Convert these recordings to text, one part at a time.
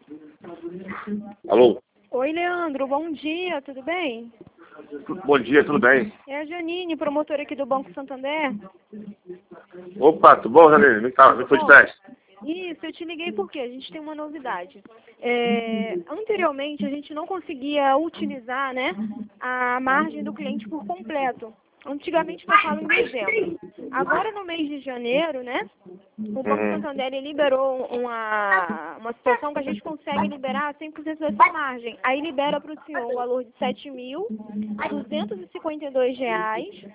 Alô? Oi, Leandro, bom dia, tudo bem? Bom dia, tudo bem? É a Janine, promotora aqui do Banco Santander. Opa, tudo bom, Janine? Me foi de teste. Isso, eu te liguei porque a gente tem uma novidade. Anteriormente, a gente não conseguia utilizar, né, a margem do cliente por completo. Antigamente, eu falo em dezembro. Agora, no mês de janeiro, né, o Banco Santander ele liberou uma situação que a gente consegue liberar 100% dessa margem. Aí libera para o senhor o valor de R$ 7.252, R$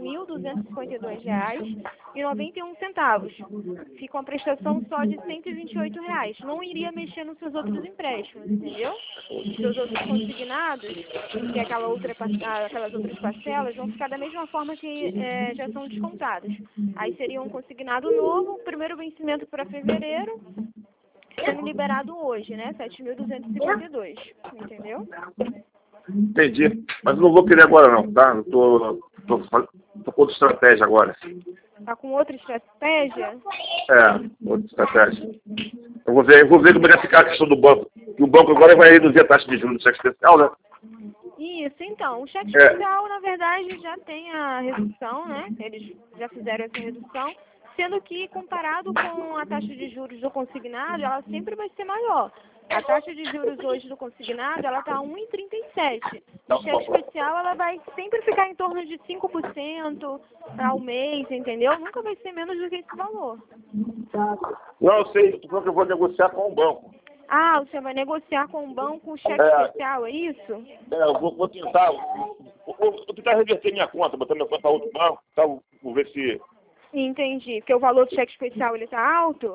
7.252,91. Fica uma prestação só de R$ 128. Não iria mexer nos seus outros empréstimos, entendeu? Os seus outros consignados, que é aquelas outras parcelas, vão ficar da mesma forma que já são descontadas. Aí seria um consignado novo, primeiro vencimento para fevereiro, sendo liberado hoje, né? 7.252, entendeu? Entendi. Mas eu não vou querer agora não, tá? Eu tô com outra estratégia agora. Tá com outra estratégia? Outra estratégia. Eu vou ver como vai ficar a questão do banco. E o banco agora vai reduzir a taxa de juros do cheque especial, né? Isso, então, o cheque especial, na verdade, já tem a redução, né? Eles já fizeram essa redução, sendo que, comparado com a taxa de juros do consignado, ela sempre vai ser maior. A taxa de juros hoje do consignado, ela está a 1,37. O cheque especial, ela vai sempre ficar em torno de 5% ao mês, entendeu? Nunca vai ser menos do que esse valor. Não, eu sei, eu tô falando que eu vou negociar com o banco. Ah, você vai negociar com o banco o cheque especial, é isso? Eu vou tentar. Vou tentar reverter minha conta, botar minha conta para outro banco, tá? Vou ver se. Entendi, porque o valor do cheque especial ele está alto?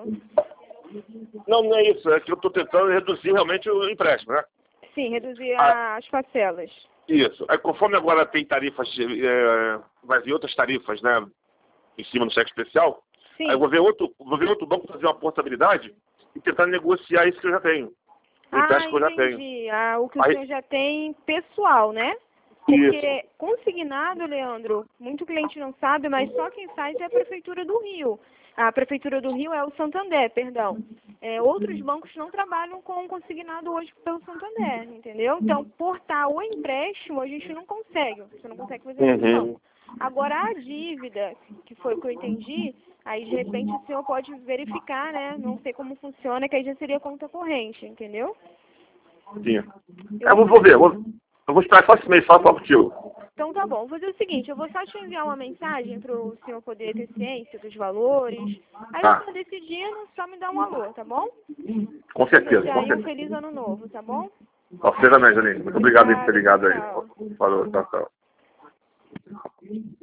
Não é isso, é que eu estou tentando reduzir realmente o empréstimo, né? Sim, reduzir as parcelas. Isso. Aí conforme agora tem tarifas, vai vir outras tarifas, né? Em cima do cheque especial. Sim. Aí eu vou ver outro banco fazer uma portabilidade e tentar negociar isso que eu já tenho. O empréstimo que eu já tenho. Entendi. O que o senhor já tem pessoal, né? Porque consignado, Leandro, muito cliente não sabe, mas só quem faz é a Prefeitura do Rio. A Prefeitura do Rio é o Santander, perdão. Outros bancos não trabalham com consignado hoje pelo Santander, entendeu? Então, portar o empréstimo a gente não consegue. Você não consegue fazer isso, não. Agora, a dívida, que foi o que eu entendi, aí de repente o senhor pode verificar, né? Não sei como funciona, que aí já seria conta corrente, entendeu? Sim. Eu vou ver. Eu vou esperar só esse mês, falar contigo. Então tá bom, vou fazer o seguinte, eu vou só te enviar uma mensagem para o senhor poder ter ciência dos valores. Aí você decidindo, só me dá um alô, tá bom? Com certeza, com certeza. Um feliz ano novo, tá bom? Você também, Janine. Muito obrigado por ter ligado aí. Falou, tchau.